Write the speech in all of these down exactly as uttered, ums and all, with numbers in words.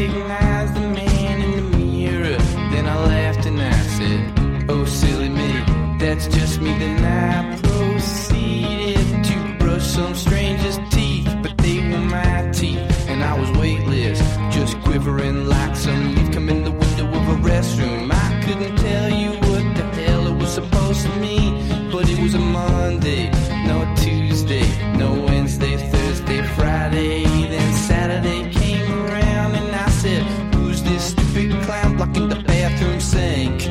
recognized the man in the mirror. Then I laughed and I said, oh silly me, that's just me. Then I proceeded to brush some stranger's teeth, but they were my teeth, and I was weightless, just quivering like some leaf come in the window of a restroom. I couldn't tell you what the hell it was supposed to mean, but it was a Monday, no Tuesday, no Wednesday, Thursday, Friday. Then Saturday came around and I said, who's this stupid clown blocking the bathroom sink?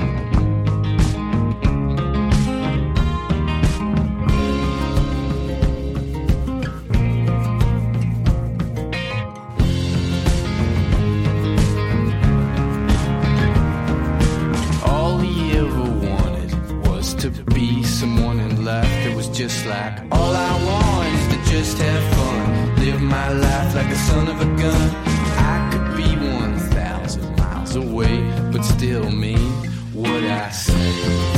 Just like all I want is to just have fun, live my life like a son of a gun. I could be one thousand miles away, but still mean what I say.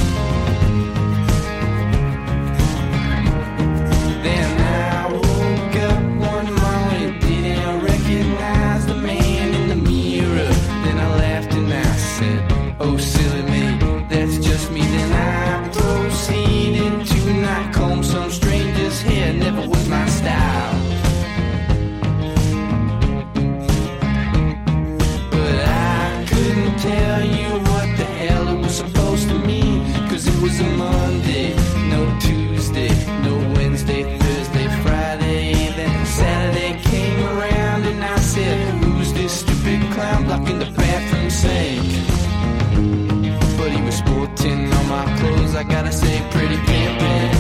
Then I woke up one morning, didn't recognize the man in the mirror. Then I laughed and I said, oh silly me, that's just me. Then I proceeded to not comb some stranger's hair, never was my style. But I couldn't tell you what the hell it was supposed to mean, cause it was a Monday, no Tuesday, no Wednesday, Thursday, Friday. Then Saturday came around and I said, who's this stupid clown blocking the bathroom sink? But he was sporting all my clothes, I gotta say, pretty pimpin'.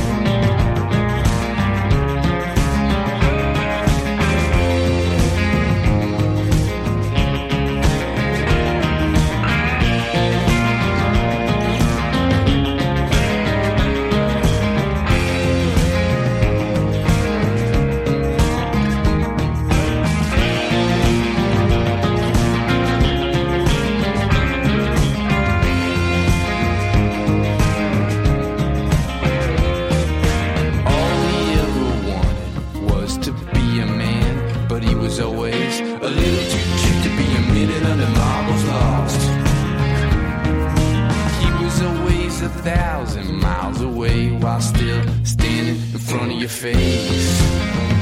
Always a little too cute to be a minute under marbles lost. He was always a thousand miles away while still standing in front of your face.